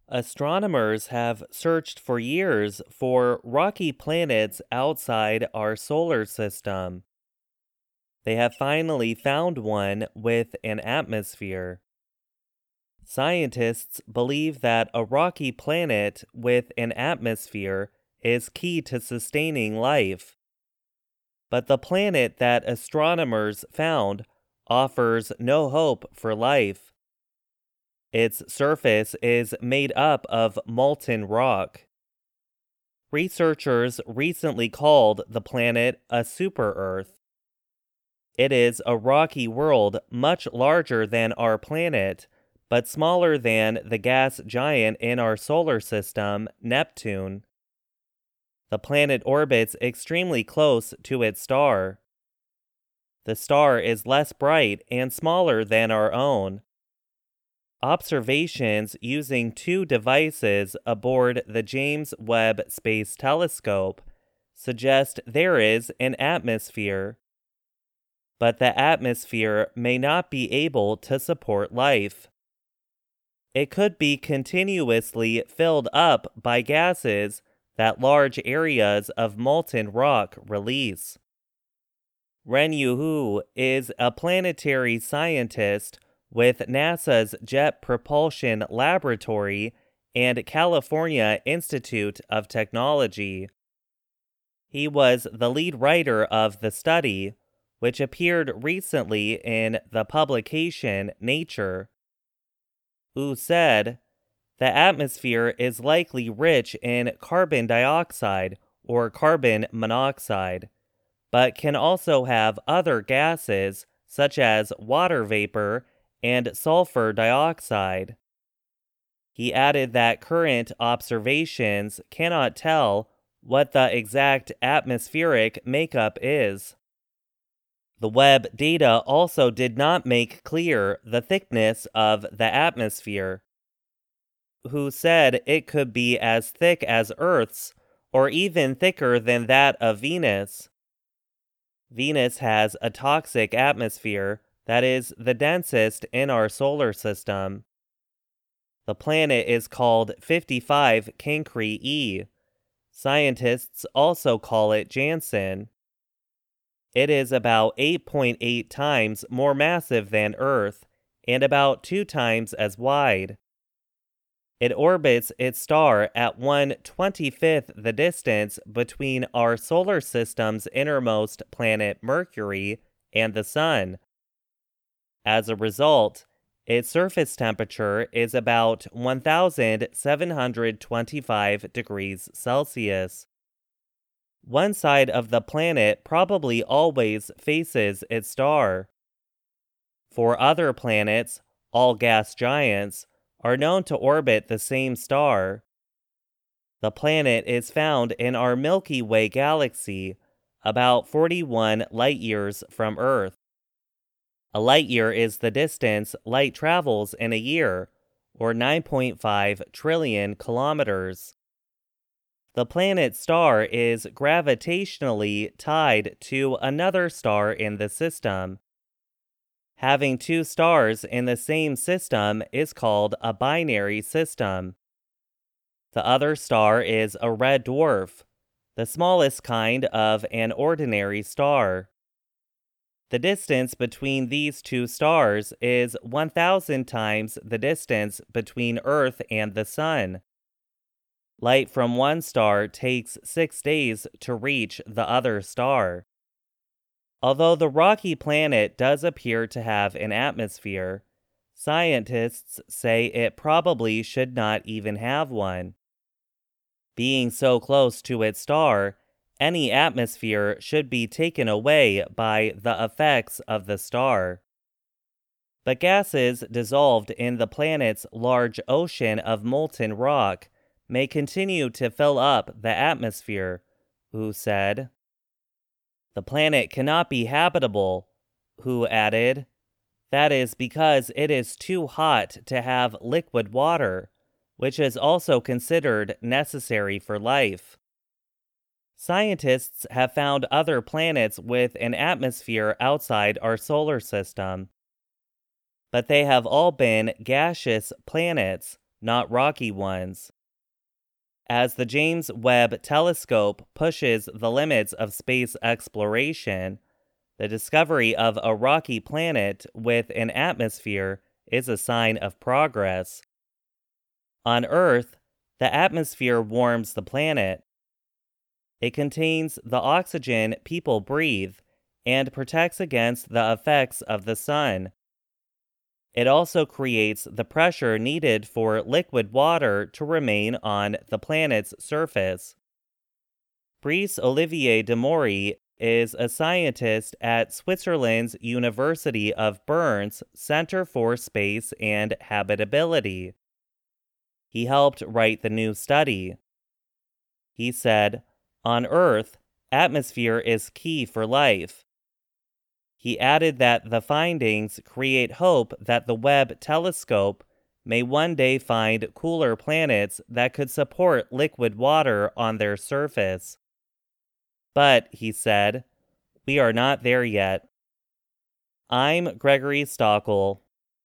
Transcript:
Astronomers have searched for years for rocky planets outside our solar system. They have finally found one with an atmosphere. Scientists believe that a rocky planet with an atmosphere is key to sustaining life. But the planet that astronomers found offers no hope for life. Its surface is made up of molten rock. Researchers recently called the planet a super-Earth. It is a rocky world much larger than our planet, but smaller than the gas giant in our solar system, Neptune. The planet orbits extremely close to its star. The star is less bright and smaller than our own. Observations using two devices aboard the James Webb Space Telescope suggest there is an atmosphere. But the atmosphere may not be able to support life. It could be continuously filled up by gases that large areas of molten rock release. Ren Yu is a planetary scientist with NASA's Jet Propulsion Laboratory and California Institute of Technology. He was the lead writer of the study, which appeared recently in the publication Nature. Wu said, "The atmosphere is likely rich in carbon dioxide or carbon monoxide, but can also have other gases such as water vapor and sulfur dioxide." He added that current observations cannot tell what the exact atmospheric makeup is. The Webb data also did not make clear the thickness of the atmosphere. Wu said it could be as thick as Earth's, or even thicker than that of Venus. Venus has a toxic atmosphere that is the densest in our solar system. The planet is called 55 Cancri e. Scientists also call it Janssen. It is about 8.8 times more massive than Earth and about 2 times as wide. It orbits its star at 1/25th the distance between our solar system's innermost planet Mercury and the Sun. As a result, its surface temperature is about 1,725 degrees Celsius. One side of the planet probably always faces its star. For other planets, all gas giants are known to orbit the same star. The planet is found in our Milky Way galaxy, about 41 light-years from Earth. A light-year is the distance light travels in a year, or 9.5 trillion kilometers. The planet's star is gravitationally tied to another star in the system. Having two stars in the same system is called a binary system. The other star is a red dwarf, the smallest kind of an ordinary star. The distance between these two stars is 1,000 times the distance between Earth and the Sun. Light from one star takes 6 days to reach the other star. Although the rocky planet does appear to have an atmosphere, scientists say it probably should not even have one. Being so close to its star, any atmosphere should be taken away by the effects of the star. But gases dissolved in the planet's large ocean of molten rock may continue to fill up the atmosphere, Wu said. The planet cannot be habitable, Wu added. That is because it is too hot to have liquid water, which is also considered necessary for life. Scientists have found other planets with an atmosphere outside our solar system, but they have all been gaseous planets, not rocky ones. As the James Webb Telescope pushes the limits of space exploration, the discovery of a rocky planet with an atmosphere is a sign of progress. On Earth, the atmosphere warms the planet. It contains the oxygen people breathe and protects against the effects of the sun. It also creates the pressure needed for liquid water to remain on the planet's surface. Brice Olivier de Maury is a scientist at Switzerland's University of Bern's Center for Space and Habitability. He helped write the new study. He said, "On Earth, atmosphere is key for life." He added that the findings create hope that the Webb telescope may one day find cooler planets that could support liquid water on their surface. But, he said, we are not there yet. I'm Gregory Stockel.